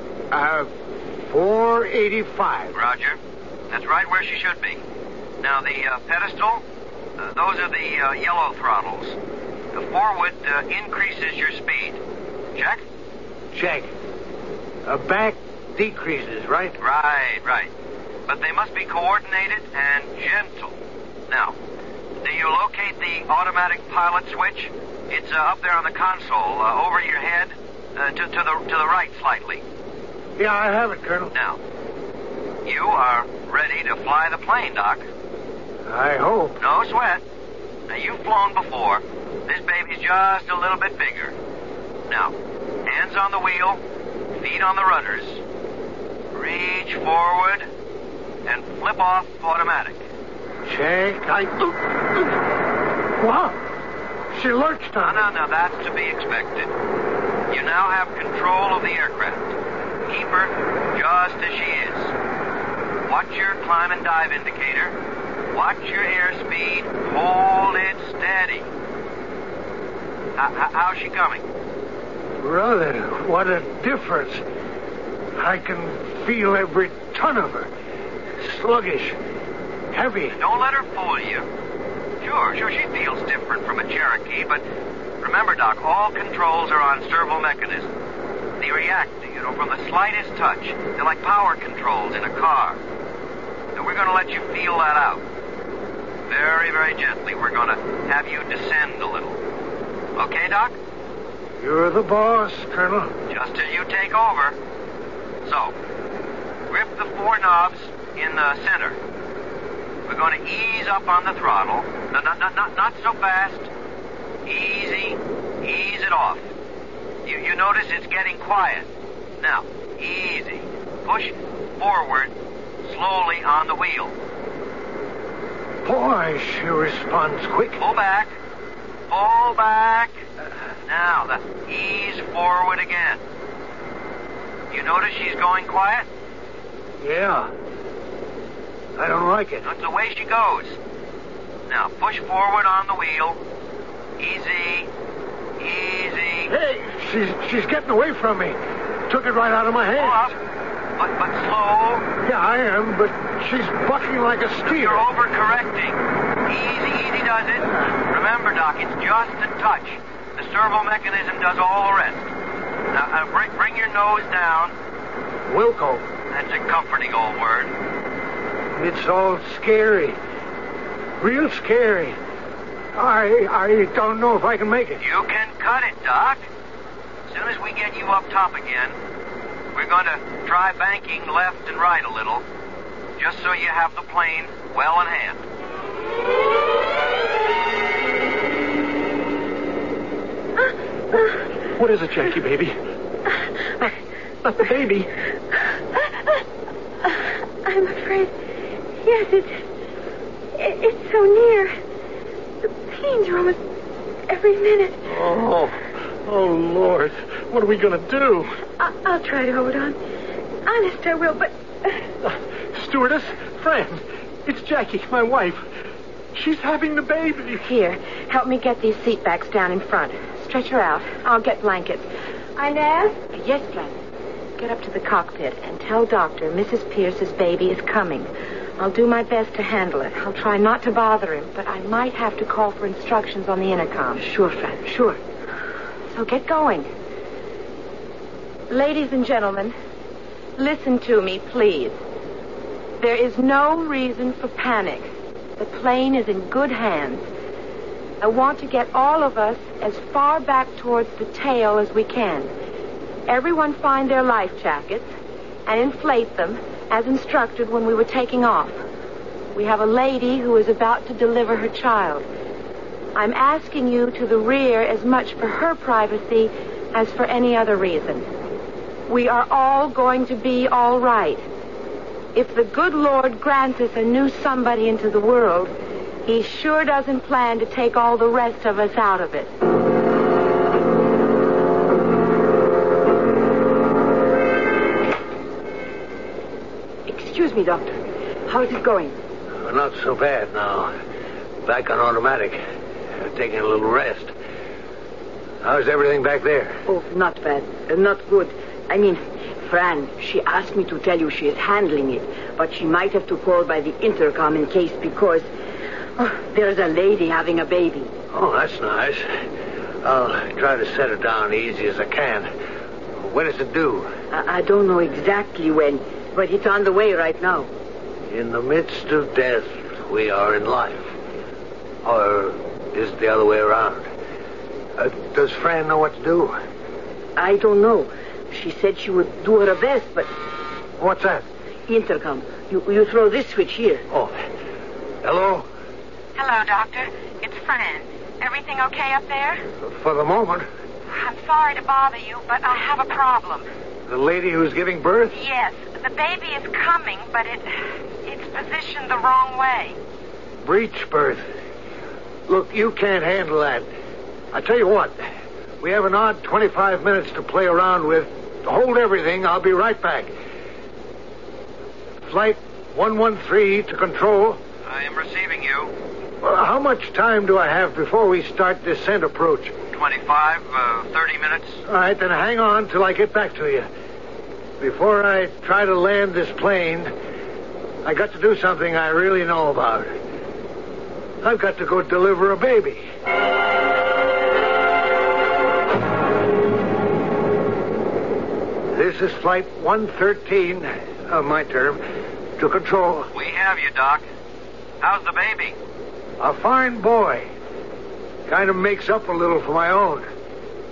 [SPEAKER 12] 485.
[SPEAKER 10] Roger. That's right where she should be. Now, the pedestal, those are the yellow throttles. The forward increases your speed. Check?
[SPEAKER 12] Check. Back decreases, right?
[SPEAKER 10] Right. But they must be coordinated and gentle. Now, do you locate the automatic pilot switch? It's up there on the console, over your head, to the right slightly.
[SPEAKER 12] Yeah, I have it, Colonel.
[SPEAKER 10] Now, you are ready to fly the plane, Doc.
[SPEAKER 12] I hope.
[SPEAKER 10] No sweat. Now, you've flown before. This baby's just a little bit bigger. Now, hands on the wheel, feet on the rudders. Reach forward and flip off automatic.
[SPEAKER 12] Check. Wow. She lurched on me.
[SPEAKER 10] No, that's to be expected. You now have control of the aircraft. Keep her just as she is. Watch your climb and dive indicator. Watch your airspeed. Hold it steady. How's she coming?
[SPEAKER 12] Brother, what a difference. I can feel every ton of her. Sluggish. Heavy.
[SPEAKER 10] Don't let her fool you. Sure, she feels different from a Cherokee, but remember, Doc, all controls are on servo mechanism. They react, from the slightest touch. They're like power controls in a car. So we're going to let you feel that out. Very, very gently, we're going to have you descend a little. Okay, Doc?
[SPEAKER 12] You're the boss, Colonel.
[SPEAKER 10] Just till you take over. So, Grip the 4 knobs in the center. We're going to ease up on the throttle. No, not so fast. Easy. Ease it off. You notice it's getting quiet. Now, easy. Push forward slowly on the wheel.
[SPEAKER 12] Boy, she responds quick.
[SPEAKER 10] Pull back. Pull back. Now, ease forward again. You notice she's going quiet?
[SPEAKER 12] Yeah. I don't like it.
[SPEAKER 10] That's the way she goes. Now, push forward on the wheel. Easy. Easy.
[SPEAKER 12] Hey, she's getting away from me. Took it right out of my hand.
[SPEAKER 10] Pull up, but slow.
[SPEAKER 12] Yeah, I am, but she's bucking like a steer.
[SPEAKER 10] You're overcorrecting. Easy does it. Remember, Doc, it's just a touch. The servo mechanism does all the rest. Now, bring your nose down.
[SPEAKER 12] Wilco.
[SPEAKER 10] That's a comforting old word.
[SPEAKER 12] It's all scary. Real scary. I don't know if I can make it.
[SPEAKER 10] You can cut it, Doc. As soon as we get you up top again, we're going to try banking left and right a little, just so you have the plane well in hand.
[SPEAKER 12] What is it, Jackie, baby? Not the baby.
[SPEAKER 11] I'm afraid. Yes, it's so near. The pains are almost every minute.
[SPEAKER 12] Oh, Lord. What are we going to do?
[SPEAKER 11] I'll try to hold on. Honest, I will, but...
[SPEAKER 12] Stewardess, friend, it's Jackie, my wife. She's having the baby.
[SPEAKER 11] Here, help me get these seat backs down in front. Stretch her out. I'll get blankets. Inez? Yes, friend. Get up to the cockpit and tell Doctor Mrs. Pierce's baby is coming. I'll do my best to handle it. I'll try not to bother him, but I might have to call for instructions on the intercom. Sure, friend, sure. So get going. Ladies and gentlemen, listen to me, please. There is no reason for panic. The plane is in good hands. I want to get all of us as far back towards the tail as we can. Everyone find their life jackets and inflate them as instructed when we were taking off. We have a lady who is about to deliver her child. I'm asking you to the rear as much for her privacy as for any other reason. We are all going to be all right. If the good Lord grants us a new somebody into the world, he sure doesn't plan to take all the rest of us out of it. Excuse me, Doctor. How is it going?
[SPEAKER 12] Not so bad now. Back on automatic. Taking a little rest. How's everything back there?
[SPEAKER 13] Oh, not bad. Not good. I mean, Fran, she asked me to tell you she is handling it, but she might have to call by the intercom in case because there's a lady having a baby.
[SPEAKER 12] Oh, that's nice. I'll try to set it down easy as I can. When is it due?
[SPEAKER 13] I don't know exactly when, but it's on the way right now.
[SPEAKER 12] In the midst of death, we are in life. Or is it the other way around? Does Fran know what to do?
[SPEAKER 13] I don't know. She said she would do her best, but...
[SPEAKER 12] What's that?
[SPEAKER 13] Intercom. You throw this switch here.
[SPEAKER 12] Oh. Hello?
[SPEAKER 11] Hello, Doctor. It's Fran. Everything okay up there?
[SPEAKER 12] For the moment.
[SPEAKER 11] I'm sorry to bother you, but I have a problem.
[SPEAKER 12] The lady who's giving birth?
[SPEAKER 11] Yes. The baby is coming, but it's positioned the wrong way.
[SPEAKER 12] Breech birth. Look, you can't handle that. I tell you what. We have an odd 25 minutes to play around with. Hold everything. I'll be right back. Flight 113 to control.
[SPEAKER 10] I am receiving you.
[SPEAKER 12] Well, how much time do I have before we start descent approach?
[SPEAKER 10] 25, 30 minutes.
[SPEAKER 12] All right, then hang on till I get back to you. Before I try to land this plane, I got to do something I really know about. I've got to go deliver a baby. This is Flight 113, my term, to control.
[SPEAKER 10] We have you, Doc. How's the baby?
[SPEAKER 12] A fine boy. Kind of makes up a little for my own.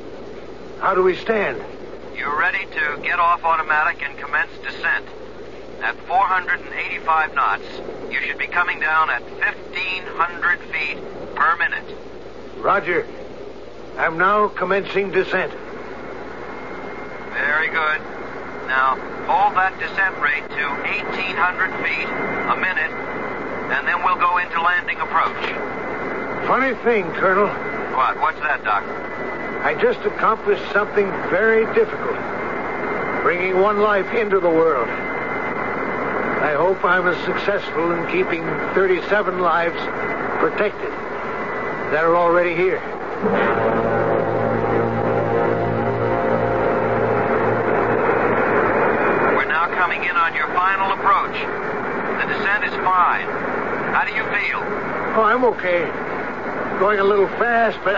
[SPEAKER 12] How do we stand?
[SPEAKER 10] You're ready to get off automatic and commence descent. At 485 knots, you should be coming down at 1,500 feet per minute.
[SPEAKER 12] Roger. I'm now commencing descent.
[SPEAKER 10] Very good. Now, hold that descent rate to 1,800 feet a minute, and then we'll go into landing approach.
[SPEAKER 12] Funny thing, Colonel.
[SPEAKER 10] What? What's that, Doc?
[SPEAKER 12] I just accomplished something very difficult. Bringing one life into the world. I hope I'm as successful in keeping 37 lives protected that are already here.
[SPEAKER 10] We're now coming in on your final approach. The descent is fine. How do you feel?
[SPEAKER 12] Oh, I'm okay. Going a little fast, but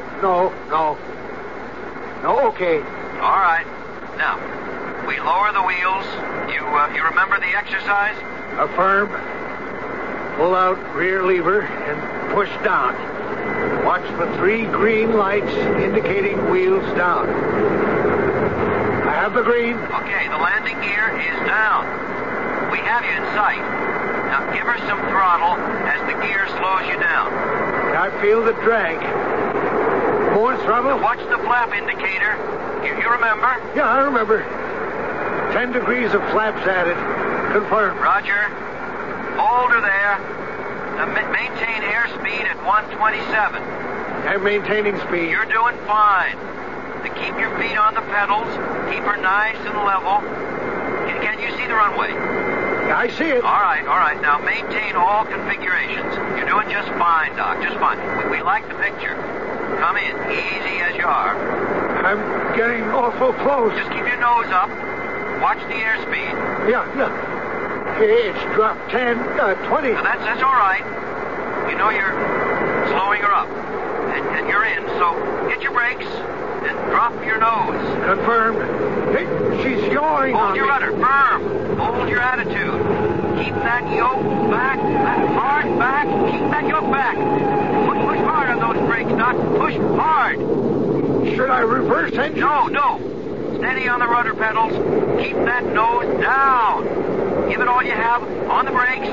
[SPEAKER 12] No, okay.
[SPEAKER 10] All right. Now, we lower the wheels. You remember the exercise?
[SPEAKER 12] Affirm. Pull out rear lever and push down. Watch the 3 green lights indicating wheels down. I have the green.
[SPEAKER 10] Okay, the landing gear is down. We have you in sight. Now give her some throttle as the gear slows you down.
[SPEAKER 12] I feel the drag. More throttle.
[SPEAKER 10] Now watch the flap indicator. You remember?
[SPEAKER 12] Yeah, I remember. 10 degrees of flaps added. Confirmed.
[SPEAKER 10] Roger. Hold her there. Now maintain airspeed at 127.
[SPEAKER 12] I'm maintaining speed.
[SPEAKER 10] You're doing fine. To keep your feet on the pedals, keep her nice and level. Can you see the runway?
[SPEAKER 12] I see it.
[SPEAKER 10] All right. Now maintain all configurations. You're doing just fine, Doc. Just fine. We like the picture. Come in, easy as you are.
[SPEAKER 12] I'm getting awful close.
[SPEAKER 10] Just keep your nose up. Watch the airspeed.
[SPEAKER 12] Yeah. It's dropped 10, 20.
[SPEAKER 10] Now that's all right. You know you're slowing her up. And you're in, so hit your brakes and drop your nose.
[SPEAKER 12] Confirmed. Hey, she's yawing
[SPEAKER 10] Hold
[SPEAKER 12] on
[SPEAKER 10] your
[SPEAKER 12] me.
[SPEAKER 10] rudder firm. Hold your attitude. Keep that yoke back, hard back. Keep that yoke back. Push hard on those brakes, Doc. Push hard.
[SPEAKER 12] Should I reverse engine?
[SPEAKER 10] No. Steady on the rudder pedals. Keep that nose down. Give it all you have on the brakes.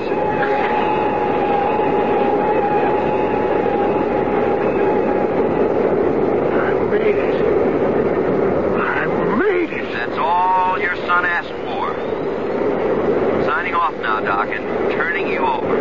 [SPEAKER 12] I made it.
[SPEAKER 10] That's all your son asked for. Signing off now, Doc, and turning you over.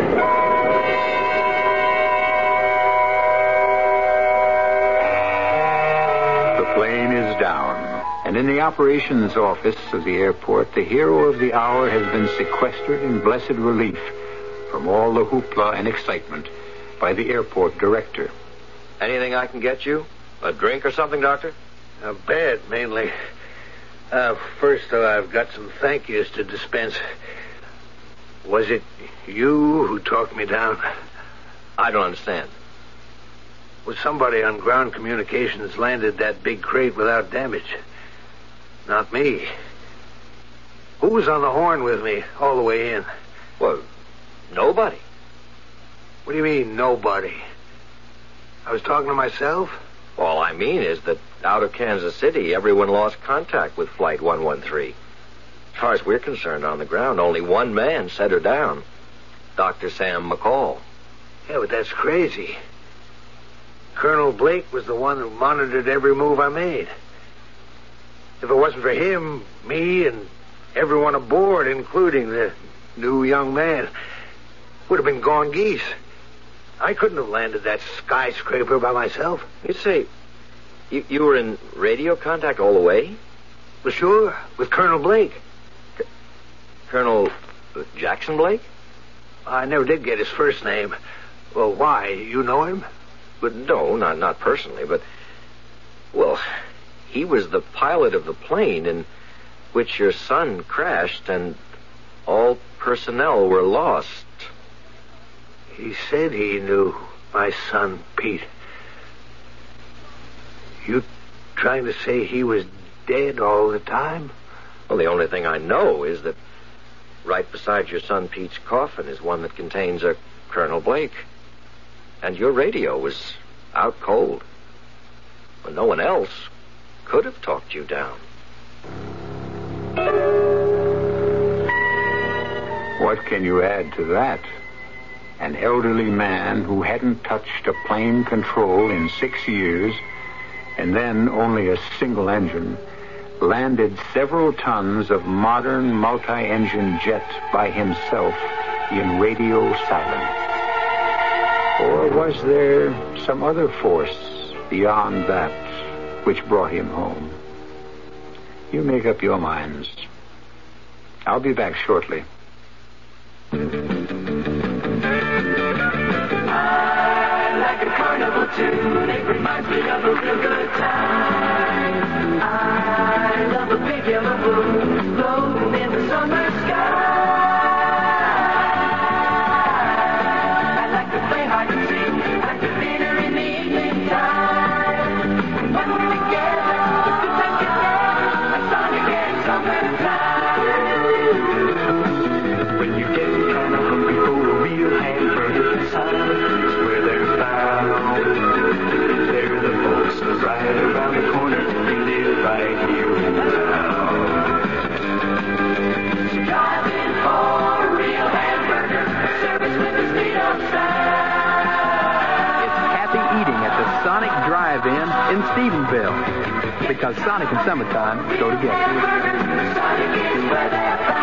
[SPEAKER 4] The plane is down, and in the operations office of the airport, the hero of the hour has been sequestered in blessed relief from all the hoopla and excitement by the airport director.
[SPEAKER 5] Anything I can get you? A drink or something, Doctor?
[SPEAKER 12] A bed, mainly. First, though, I've got some thank yous to dispense. Was it you who talked me down?
[SPEAKER 5] I don't understand.
[SPEAKER 12] Well, somebody on ground communications landed that big crate without damage. Not me. Who was on the horn with me all the way in?
[SPEAKER 5] Well, nobody.
[SPEAKER 12] What do you mean, nobody? I was talking to myself?
[SPEAKER 5] All I mean is that out of Kansas City, everyone lost contact with Flight 113. As far as we're concerned on the ground, only one man set her down. Dr. Sam McCall.
[SPEAKER 12] Yeah, but that's crazy. Colonel Blake was the one who monitored every move I made. If it wasn't for him, me and everyone aboard, including the new young man, would have been gone geese. I couldn't have landed that skyscraper by myself.
[SPEAKER 5] You say you were in radio contact all the way?
[SPEAKER 12] Well, sure, with Colonel Blake.
[SPEAKER 5] Colonel Jackson Blake?
[SPEAKER 12] I never did get his first name. Well, why? You know him?
[SPEAKER 5] But no, not personally, but... Well, he was the pilot of the plane in which your son crashed, and all personnel were lost.
[SPEAKER 12] He said he knew my son, Pete. You trying to say he was dead all the time?
[SPEAKER 5] Well, the only thing I know is that right beside your son Pete's coffin is one that contains a Colonel Blake. And your radio was out cold. Well, no one else could have talked you down.
[SPEAKER 4] what can you add to that? An elderly man who hadn't touched a plane control in 6 years, and then only a single engine, landed several tons of modern multi-engine jet by himself in radio silence. Or was there some other force beyond that which brought him home? You make up your minds. I'll be back shortly.
[SPEAKER 2] I like a carnival tune. It reminds me of a real good time. I love a big yellow moon floating in the summer sky. I like to play hide and seek at the theater in the evening time. When we're together, the good times get better. A Sonic and summertime. When you get kind of hungry for a real hamburger, it's where they're found. They're the folks right around the corner. They live right here in town. So drive in for a real hamburger, service with the speed of sound.
[SPEAKER 3] It's happy eating at the Sonic Drive-In in Stephenville. Because Sonic and summertime go together.
[SPEAKER 2] Sonic is where they're found.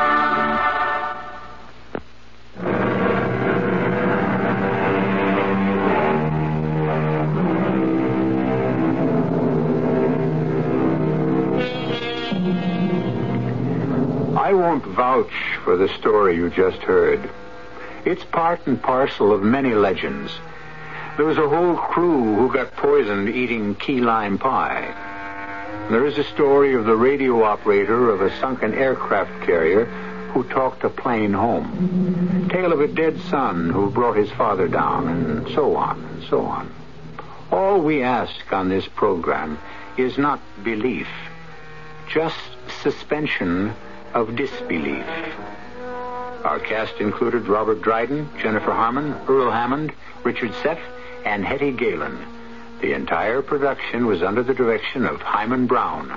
[SPEAKER 4] I won't vouch for the story you just heard. It's part and parcel of many legends. There was a whole crew who got poisoned eating key lime pie. There is a story of the radio operator of a sunken aircraft carrier who talked a plane home. Tale of a dead son who brought his father down, and so on and so on. All we ask on this program is not belief, just suspension of disbelief. Our cast included Robert Dryden, Jennifer Harmon, Earl Hammond, Richard Seff, and Hetty Galen. The entire production was under the direction of Hyman Brown.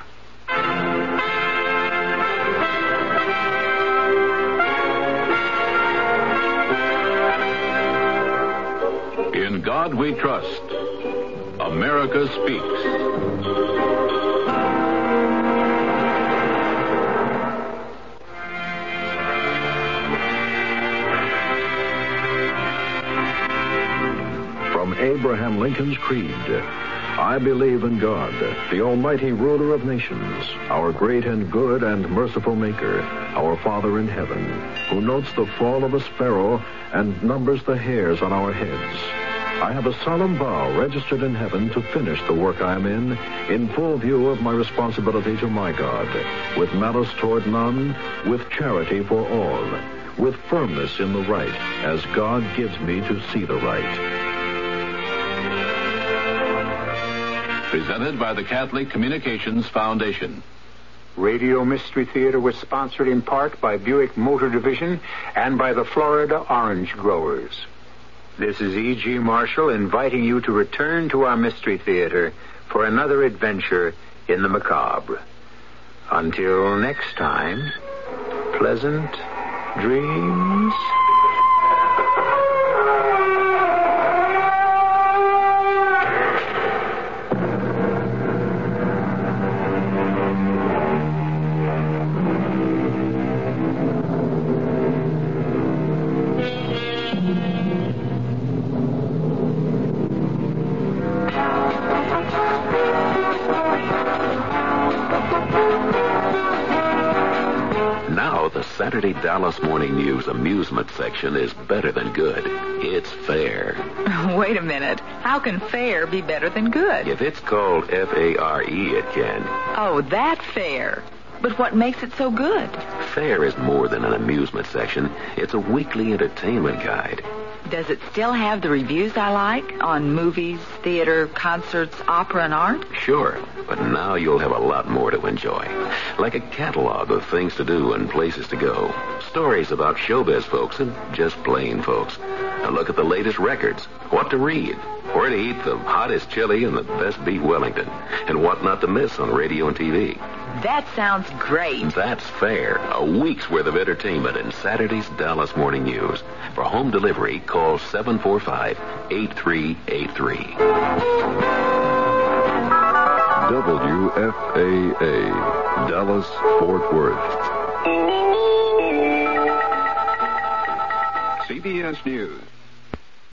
[SPEAKER 20] In God we trust. America speaks. From Abraham Lincoln's Creed, I believe in God, the almighty ruler of nations, our great and good and merciful Maker, our Father in heaven, who notes the fall of a sparrow and numbers the hairs on our heads. I have a solemn vow registered in heaven to finish the work I am in full view of my responsibility to my God, with malice toward none, with charity for all, with firmness in the right, as God gives me to see the right. Presented by the Catholic Communications Foundation.
[SPEAKER 4] Radio Mystery Theater was sponsored in part by Buick Motor Division and by the Florida Orange Growers. This is E.G. Marshall inviting you to return to our Mystery Theater for another adventure in the macabre. Until next time, pleasant dreams.
[SPEAKER 21] Saturday Dallas Morning News amusement section is better than good. It's fair.
[SPEAKER 22] Wait a minute. How can fair be better than good?
[SPEAKER 21] If it's called F-A-R-E, it can.
[SPEAKER 22] Oh, that fair. But what makes it so good?
[SPEAKER 21] Fair is more than an amusement section. It's a weekly entertainment guide.
[SPEAKER 22] Does it still have the reviews I like on movies, theater, concerts, opera, and art?
[SPEAKER 21] Sure, but now you'll have a lot more to enjoy. Like a catalog of things to do and places to go. Stories about showbiz folks and just plain folks. A look at the latest records, what to read, where to eat the hottest chili and the best beef Wellington, and what not to miss on radio and TV.
[SPEAKER 22] That sounds great.
[SPEAKER 21] That's fair. A week's worth of entertainment in Saturday's Dallas Morning News. For home delivery, call 745-8383.
[SPEAKER 20] WFAA, Dallas, Fort Worth.
[SPEAKER 9] CBS News.